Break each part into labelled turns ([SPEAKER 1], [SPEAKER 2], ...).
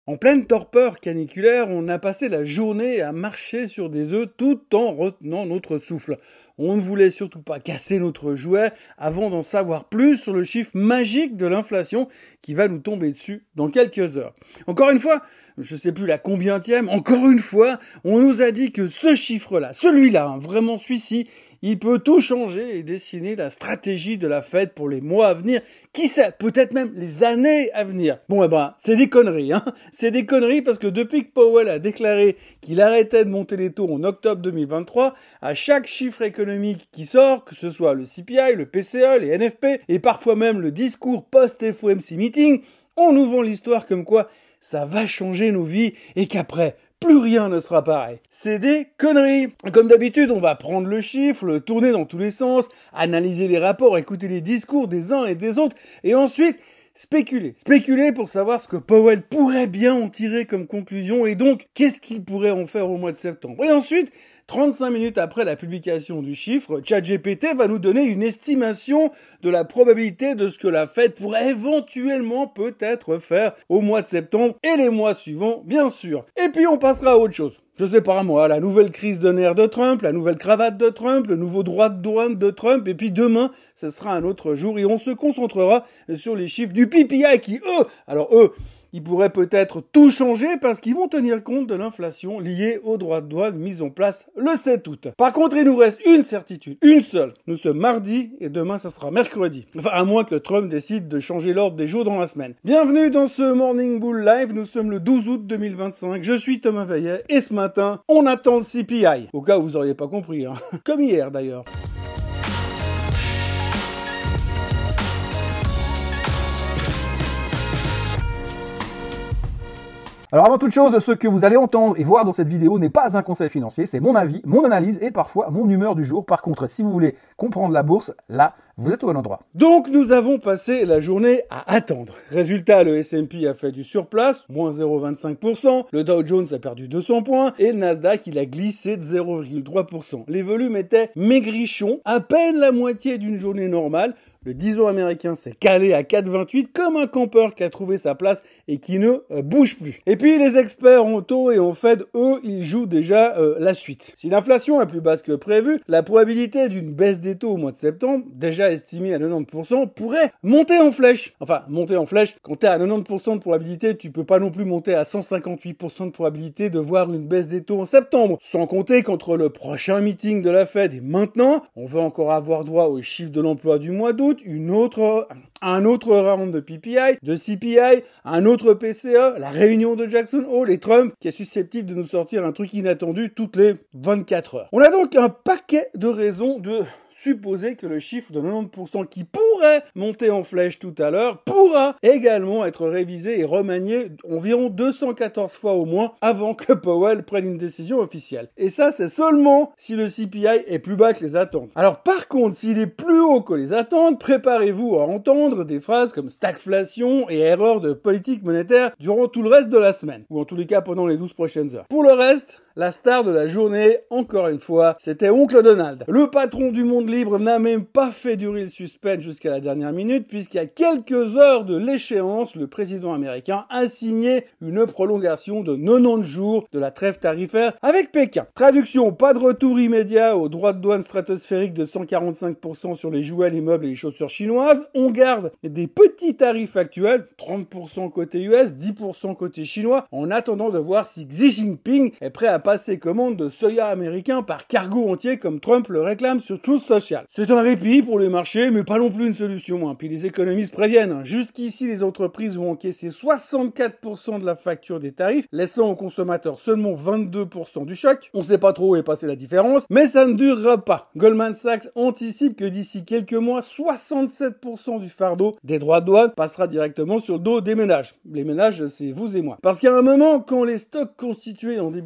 [SPEAKER 1] En pleine torpeur caniculaire, on a passé la journée à marcher sur des œufs tout en retenant notre souffle. On ne voulait surtout pas casser notre jouet avant d'en savoir plus sur le chiffre magique de l'inflation qui va nous tomber dessus dans quelques heures. Encore une fois, je sais plus la combientième, encore une fois, on nous a dit que ce chiffre-là, celui-là, vraiment celui-ci, il peut tout changer et dessiner la stratégie de la Fed pour les mois à venir. Qui sait, peut-être même les années à venir. Bon, c'est des conneries, hein. C'est des conneries parce que depuis que Powell a déclaré qu'il arrêtait de monter les taux en octobre 2023, à chaque chiffre économique qui sort, que ce soit le CPI, le PCE, les NFP et parfois même le discours post-FOMC meeting, on nous vend l'histoire comme quoi ça va changer nos vies et qu'après, plus rien ne sera pareil. C'est des conneries. Comme d'habitude, on va prendre le chiffre, le tourner dans tous les sens, analyser les rapports, écouter les discours des uns et des autres, et ensuite spéculer. Spéculer pour savoir ce que Powell pourrait bien en tirer comme conclusion, et donc, qu'est-ce qu'il pourrait en faire au mois de septembre. Et ensuite, 35 minutes après la publication du chiffre, ChatGPT va nous donner une estimation de la probabilité de ce que la Fed pourrait éventuellement peut-être faire au mois de septembre et les mois suivants, bien sûr. Et puis on passera à autre chose. Je sais pas moi, la nouvelle crise de nerfs de Trump, la nouvelle cravate de Trump, le nouveau droit de douane de Trump, et puis demain, ce sera un autre jour et on se concentrera sur les chiffres du PPI qui, eux, ils pourraient peut-être tout changer parce qu'ils vont tenir compte de l'inflation liée aux droits de douane mis en place le 7 août. Par contre, il nous reste une certitude, une seule. Nous sommes mardi et demain, ça sera mercredi. Enfin, à moins que Trump décide de changer l'ordre des jours dans la semaine. Bienvenue dans ce Morning Bull Live. Nous sommes le 12 août 2025. Je suis Thomas Veillet et ce matin, on attend le CPI. Au cas où vous auriez pas compris, hein. Comme hier d'ailleurs.
[SPEAKER 2] Alors avant toute chose, ce que vous allez entendre et voir dans cette vidéo n'est pas un conseil financier, c'est mon avis, mon analyse et parfois mon humeur du jour. Par contre, si vous voulez comprendre la bourse, là, vous êtes au bon endroit.
[SPEAKER 1] Donc nous avons passé la journée à attendre. Résultat, le S&P a fait du surplace, moins 0,25%, le Dow Jones a perdu 200 points et le Nasdaq il a glissé de 0,3%. Les volumes étaient maigrichons, à peine la moitié d'une journée normale. Le 10 ans américain s'est calé à 4,28 comme un campeur qui a trouvé sa place et qui ne bouge plus. Et puis les experts en taux et en Fed, eux, ils jouent déjà la suite. Si l'inflation est plus basse que prévu, la probabilité d'une baisse des taux au mois de septembre, déjà estimée à 90%, pourrait monter en flèche. Enfin, monter en flèche, quand t'es à 90% de probabilité, tu peux pas non plus monter à 158% de probabilité de voir une baisse des taux en septembre. Sans compter qu'entre le prochain meeting de la Fed et maintenant, on va encore avoir droit aux chiffres de l'emploi du mois d'août, un autre round de PPI, de CPI, un autre PCE, la réunion de Jackson Hole et Trump qui est susceptible de nous sortir un truc inattendu toutes les 24 heures. On a donc un paquet de raisons de supposer que le chiffre de 90% qui pourrait monter en flèche tout à l'heure pourra également être révisé et remanié environ 214 fois au moins avant que Powell prenne une décision officielle. Et ça, c'est seulement si le CPI est plus bas que les attentes. Alors par contre, s'il est plus haut que les attentes, préparez-vous à entendre des phrases comme stagflation et erreur de politique monétaire durant tout le reste de la semaine, ou en tous les cas pendant les 12 prochaines heures. Pour le reste, la star de la journée, encore une fois, c'était Oncle Donald. Le patron du monde libre n'a même pas fait durer le suspense jusqu'à la dernière minute, puisqu'à quelques heures de l'échéance, le président américain a signé une prolongation de 90 jours de la trêve tarifaire avec Pékin. Traduction, pas de retour immédiat aux droits de douane stratosphériques de 145% sur les jouets, les meubles et les chaussures chinoises. On garde des petits tarifs actuels, 30% côté US, 10% côté chinois, en attendant de voir si Xi Jinping est prêt à passer commande de soya américain par cargo entier comme Trump le réclame sur Truth Social. C'est un répit pour les marchés, mais pas non plus une solution. Puis les économistes préviennent. Jusqu'ici, les entreprises ont encaissé 64% de la facture des tarifs, laissant aux consommateurs seulement 22% du choc. On sait pas trop où est passée la différence, mais ça ne durera pas. Goldman Sachs anticipe que d'ici quelques mois, 67% du fardeau des droits de douane passera directement sur le dos des ménages. Les ménages, c'est vous et moi. Parce qu'à un moment, quand les stocks constitués en début d'année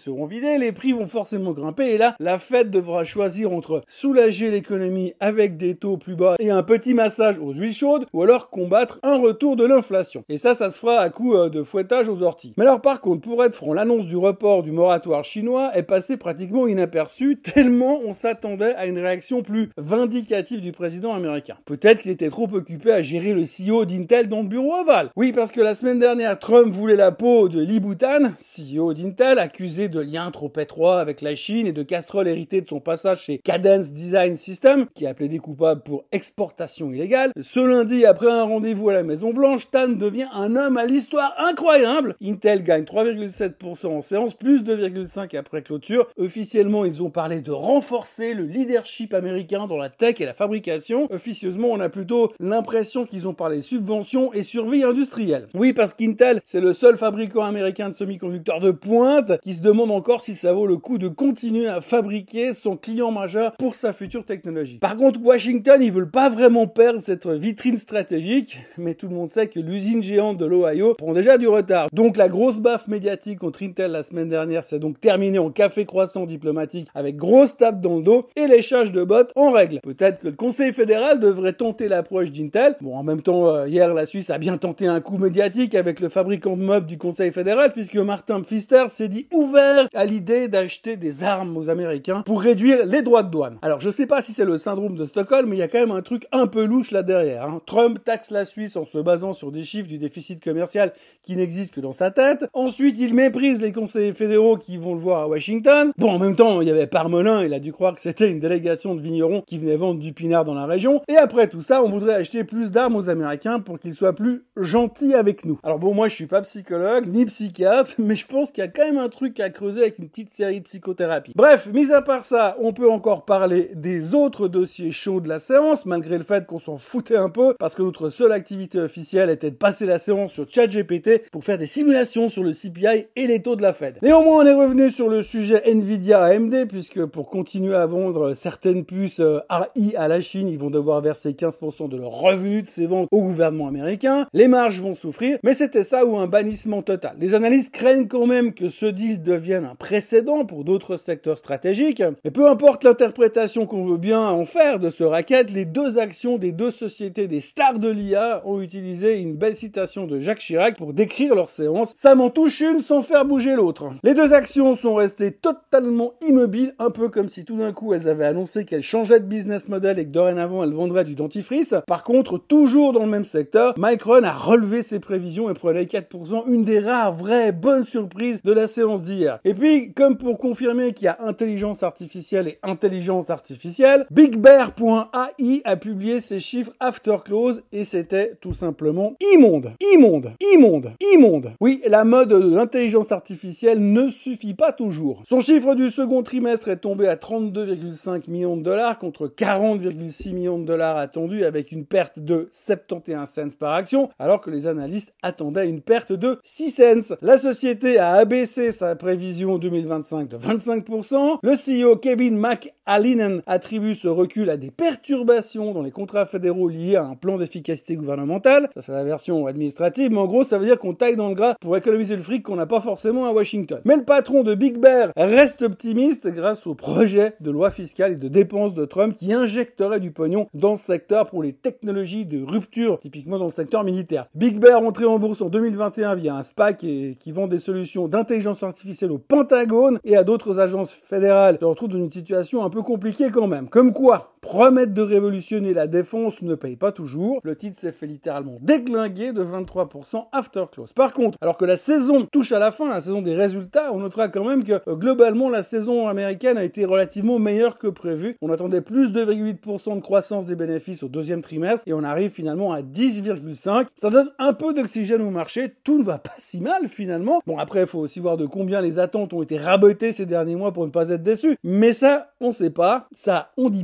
[SPEAKER 1] seront vidés, les prix vont forcément grimper et là, la Fed devra choisir entre soulager l'économie avec des taux plus bas et un petit massage aux huiles chaudes ou alors combattre un retour de l'inflation. Et ça se fera à coup de fouettage aux orties. Mais alors par contre, pour être franc, l'annonce du report du moratoire chinois est passée pratiquement inaperçue tellement on s'attendait à une réaction plus vindicative du président américain. Peut-être qu'il était trop occupé à gérer le CEO d'Intel dans le bureau ovale. Oui, parce que la semaine dernière, Trump voulait la peau de Lee Bhutan, CEO d'Intel, accusé de liens trop étroits avec la Chine et de casseroles héritées de son passage chez Cadence Design System, qui a plaidé coupable pour exportation illégale. Ce lundi, après un rendez-vous à la Maison-Blanche, Tan devient un homme à l'histoire incroyable. Intel gagne 3,7% en séance, plus 2,5% après clôture. Officiellement, ils ont parlé de renforcer le leadership américain dans la tech et la fabrication. Officieusement, on a plutôt l'impression qu'ils ont parlé subventions et survie industrielle. Oui, parce qu'Intel, c'est le seul fabricant américain de semi-conducteurs de pointe qui se demande encore si ça vaut le coup de continuer à fabriquer son client majeur pour sa future technologie. Par contre, Washington, ils veulent pas vraiment perdre cette vitrine stratégique, mais tout le monde sait que l'usine géante de l'Ohio prend déjà du retard. Donc la grosse baffe médiatique contre Intel la semaine dernière s'est donc terminée en café croissant diplomatique avec grosse tape dans le dos et léchage de bottes en règle. Peut-être que le Conseil fédéral devrait tenter l'approche d'Intel. Bon, en même temps, hier, la Suisse a bien tenté un coup médiatique avec le fabricant de meubles du Conseil fédéral puisque Martin Pfister s'est dit ouvert à l'idée d'acheter des armes aux Américains pour réduire les droits de douane. Alors, je sais pas si c'est le syndrome de Stockholm, mais il y a quand même un truc un peu louche là derrière. Hein. Trump taxe la Suisse en se basant sur des chiffres du déficit commercial qui n'existent que dans sa tête. Ensuite, il méprise les conseillers fédéraux qui vont le voir à Washington. Bon, en même temps, il y avait Parmelin, il a dû croire que c'était une délégation de vignerons qui venait vendre du pinard dans la région. Et après tout ça, on voudrait acheter plus d'armes aux Américains pour qu'ils soient plus gentils avec nous. Alors bon, moi je suis pas psychologue, ni psychiatre, mais je pense qu'il y a quand même un truc à creuser avec une petite série de psychothérapie. Bref, mis à part ça, on peut encore parler des autres dossiers chauds de la séance, malgré le fait qu'on s'en foutait un peu, parce que notre seule activité officielle était de passer la séance sur ChatGPT pour faire des simulations sur le CPI et les taux de la Fed. Néanmoins, on est revenu sur le sujet Nvidia AMD, puisque pour continuer à vendre certaines puces AI à la Chine, ils vont devoir verser 15% de leurs revenus de ces ventes au gouvernement américain. Les marges vont souffrir, mais c'était ça ou un bannissement total. Les analystes craignent quand même que ce deal devienne un précédent pour d'autres secteurs stratégiques. Mais peu importe l'interprétation qu'on veut bien en faire de ce racket, les deux actions des deux sociétés des stars de l'IA ont utilisé une belle citation de Jacques Chirac pour décrire leur séance. Ça m'en touche une sans faire bouger l'autre. Les deux actions sont restées totalement immobiles, un peu comme si tout d'un coup elles avaient annoncé qu'elles changeaient de business model et que dorénavant elles vendraient du dentifrice. Par contre, toujours dans le même secteur, Micron a relevé ses prévisions et prenait 4%, une des rares vraies bonnes surprises de la séance d'hier. Et puis, comme pour confirmer qu'il y a intelligence artificielle et intelligence artificielle, BigBear.ai a publié ses chiffres after close et c'était tout simplement immonde. Immonde. Immonde. Immonde. Oui, la mode de l'intelligence artificielle ne suffit pas toujours. Son chiffre du second trimestre est tombé à 32,5 millions de dollars contre 40,6 millions de dollars attendus avec une perte de 71 cents par action, alors que les analystes attendaient une perte de 6 cents. La société a abaissé sa prévision 2025 de 25%. Le CEO Kevin McAleenan attribue ce recul à des perturbations dans les contrats fédéraux liés à un plan d'efficacité gouvernementale. Ça, c'est la version administrative, mais en gros, ça veut dire qu'on taille dans le gras pour économiser le fric qu'on n'a pas forcément à Washington. Mais le patron de Big Bear reste optimiste grâce au projet de loi fiscale et de dépenses de Trump qui injecterait du pognon dans ce secteur pour les technologies de rupture, typiquement dans le secteur militaire. Big Bear entré en bourse en 2021 via un SPAC qui vend des solutions d'intelligence artificielle au Pentagone et à d'autres agences fédérales se retrouve dans une situation un peu compliquée quand même. Comme quoi, promettre de révolutionner la défense ne paye pas toujours. Le titre s'est fait littéralement déglinguer de 23% after close. Par contre, alors que la saison touche à la fin, la saison des résultats, on notera quand même que globalement la saison américaine a été relativement meilleure que prévu. On attendait plus de 2,8% de croissance des bénéfices au deuxième trimestre et on arrive finalement à 10,5%. Ça donne un peu d'oxygène au marché. Tout ne va pas si mal finalement. Bon, après, il faut aussi voir de combien les attentes ont été rabotées ces derniers mois pour ne pas être déçus. Mais ça, on sait pas. Ça, on dit pas. On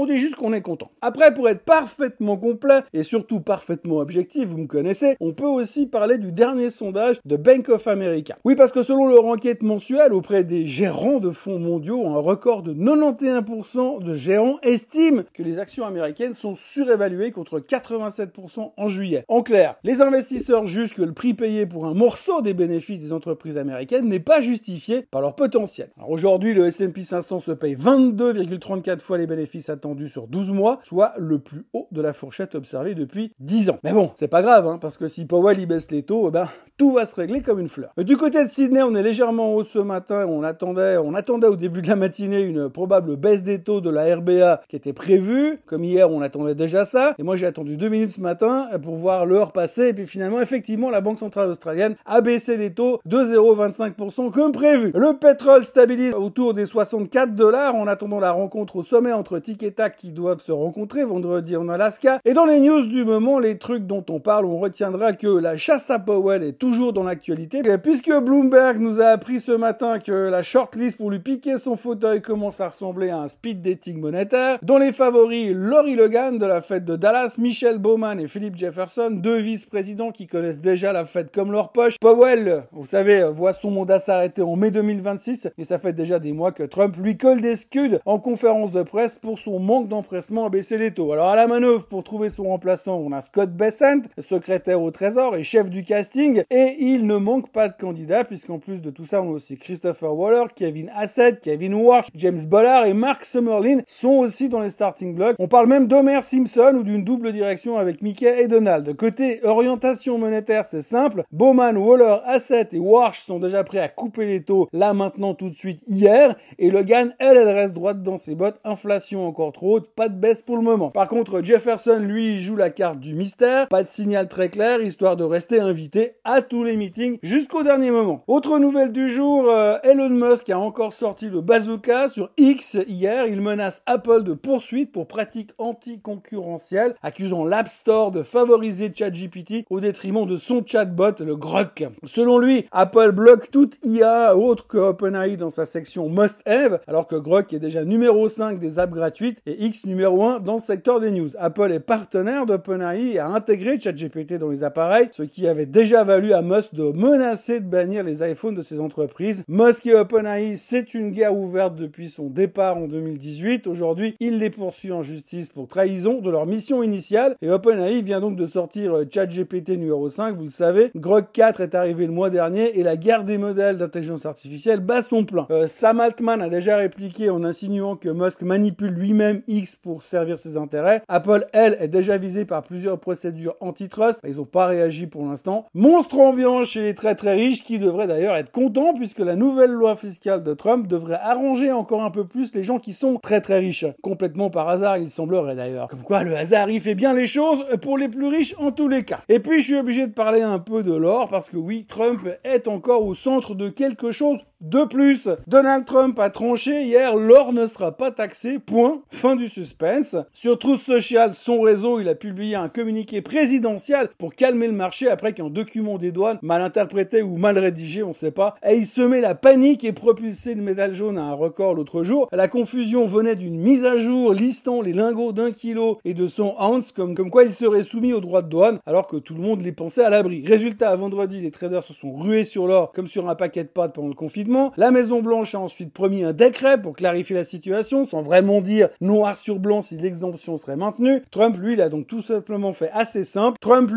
[SPEAKER 1] on dit juste qu'on est content. Après, pour être parfaitement complet et surtout parfaitement objectif, vous me connaissez, on peut aussi parler du dernier sondage de Bank of America. Oui, parce que selon leur enquête mensuelle auprès des gérants de fonds mondiaux, un record de 91% de gérants estiment que les actions américaines sont surévaluées contre 87% en juillet. En clair, les investisseurs jugent que le prix payé pour un morceau des bénéfices des entreprises américaines n'est pas justifié par leur potentiel. Alors aujourd'hui, le S&P 500 se paye 22,34 fois les bénéfices attendus sur 12 mois, soit le plus haut de la fourchette observée depuis 10 ans. Mais bon, c'est pas grave, hein, parce que si Powell y baisse les taux, tout va se régler comme une fleur. Du côté de Sydney, on est légèrement en hausse ce matin. On attendait au début de la matinée une probable baisse des taux de la RBA qui était prévue. Comme hier, on attendait déjà ça. Et moi, j'ai attendu 2 minutes ce matin pour voir l'heure passer. Et puis finalement, effectivement, la Banque centrale australienne a baissé les taux de 0,25% comme prévu. Le pétrole stabilise autour des $64 en attendant la rencontre au sommet entre Tic et Tac qui doivent se rencontrer vendredi en Alaska. Et dans les news du moment, les trucs dont on parle, on retiendra que la chasse à Powell est toujours dans l'actualité, puisque Bloomberg nous a appris ce matin que la shortlist pour lui piquer son fauteuil commence à ressembler à un speed dating monétaire. Dans les favoris, Lori Logan de la fête de Dallas, Michelle Bowman et Philip Jefferson, deux vice-présidents qui connaissent déjà la fête comme leur poche. Powell, vous savez, voit son mandat s'arrêter en mai 2026 et ça fait déjà des mois que Trump lui colle des scuds en conférence de presse pour son manque d'empressement à baisser les taux. Alors à la manœuvre pour trouver son remplaçant, on a Scott Bessent, secrétaire au Trésor et chef du casting, et il ne manque pas de candidats puisqu'en plus de tout ça, on a aussi Christopher Waller, Kevin Hassett, Kevin Warsh, James Bollard et Mark Summerlin sont aussi dans les starting blocks. On parle même d'Homer Simpson ou d'une double direction avec Mickey et Donald. Côté orientation monétaire, c'est simple. Bowman, Waller, Hassett et Warsh sont déjà prêts à couper les taux là maintenant tout de suite hier, et Logan, elle reste droite dans ses bottes. Inflation encore trop haute, pas de baisse pour le moment. Par contre, Jefferson, lui, joue la carte du mystère. Pas de signal très clair, histoire de rester invité à tous les meetings jusqu'au dernier moment. Autre nouvelle du jour, Elon Musk a encore sorti le bazooka sur X hier. Il menace Apple de poursuites pour pratiques anticoncurrentielles, accusant l'App Store de favoriser ChatGPT au détriment de son chatbot, le Grok. Selon lui, Apple bloque toute IA autre que OpenAI dans sa section Must Have, alors que Grok est déjà numéro 5 des apps gratuites et X numéro 1 dans le secteur des news. Apple est partenaire d'OpenAI et a intégré ChatGPT dans les appareils, ce qui avait déjà valu à Musk de menacer de bannir les iPhones de ses entreprises. Musk et OpenAI, c'est une guerre ouverte depuis son départ en 2018. Aujourd'hui, il les poursuit en justice pour trahison de leur mission initiale et OpenAI vient donc de sortir ChatGPT numéro 5, vous le savez. Grok 4 est arrivé le mois dernier et la guerre des modèles d'intelligence artificielle bat son plein. Sam Altman a déjà répliqué en insinuant que Musk manipule lui-même X pour servir ses intérêts. Apple, elle, est déjà visée par plusieurs procédures antitrust. Ils n'ont pas réagi pour l'instant. Monstre ambiant chez les très très riches qui devraient d'ailleurs être contents puisque la nouvelle loi fiscale de Trump devrait arranger encore un peu plus les gens qui sont très très riches. Complètement par hasard, il semblerait d'ailleurs. Comme quoi, le hasard, il fait bien les choses pour les plus riches en tous les cas. Et puis, je suis obligé de parler un peu de l'or parce que oui, Trump est encore au centre de quelque chose de plus. Donald Trump a tranché hier, l'or ne sera pas taxé, point. Fin du suspense. Sur Truth Social, son réseau, il a publié un communiqué présidentiel pour calmer le marché après qu'un document des douanes, mal interprété ou mal rédigé, on sait pas, ait semé la panique et propulsé le métal jaune à un record l'autre jour. La confusion venait d'une mise à jour listant les lingots d'1 kilo et de 100 ounces comme quoi ils seraient soumis aux droits de douane alors que tout le monde les pensait à l'abri. Résultat, vendredi, les traders se sont rués sur l'or comme sur un paquet de pâtes pendant le confinement. La Maison-Blanche a ensuite promis un décret pour clarifier la situation, sans vraiment dire noir sur blanc si l'exemption serait maintenue. Trump, lui, il a donc tout simplement fait assez simple.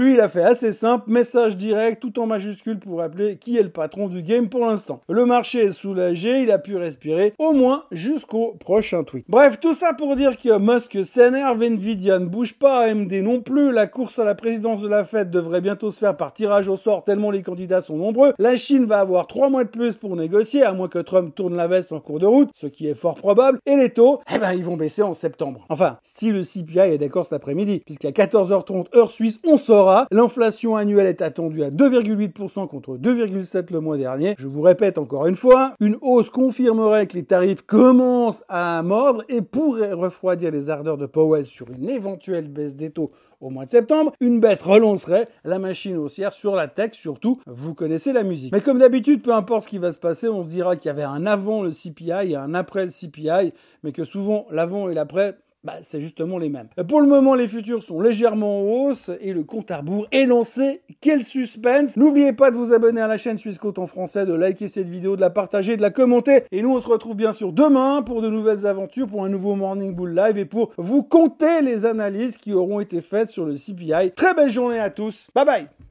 [SPEAKER 1] Message direct, tout en majuscule pour rappeler qui est le patron du game pour l'instant. Le marché est soulagé, il a pu respirer, au moins jusqu'au prochain tweet. Bref, tout ça pour dire que Musk s'énerve, Nvidia ne bouge pas, AMD non plus, la course à la présidence de la Fed devrait bientôt se faire par tirage au sort tellement les candidats sont nombreux. La Chine va avoir 3 mois de plus pour négocier, à moins que Trump tourne la veste en cours de route, ce qui est fort probable, et les taux, ils vont baisser en septembre. Enfin, si le CPI est d'accord cet après-midi, puisqu'à 14h30 heure suisse, on saura, l'inflation annuelle est attendue à 2,8% contre 2,7% le mois dernier. Je vous répète encore une fois, une hausse confirmerait que les tarifs commencent à mordre et pourrait refroidir les ardeurs de Powell sur une éventuelle baisse des taux au mois de septembre. Une baisse relancerait la machine haussière sur la tech, surtout, vous connaissez la musique. Mais comme d'habitude, peu importe ce qui va se passer, on se dira qu'il y avait un avant le CPI et un après le CPI, mais que souvent l'avant et l'après, c'est justement les mêmes. Pour le moment, les futurs sont légèrement en hausse et le compte à rebours est lancé. Quel suspense! N'oubliez pas de vous abonner à la chaîne Swissquote en français, de liker cette vidéo, de la partager, de la commenter. Et nous, on se retrouve bien sûr demain pour de nouvelles aventures, pour un nouveau Morning Bull Live et pour vous compter les analyses qui auront été faites sur le CPI. Très belle journée à tous. Bye bye!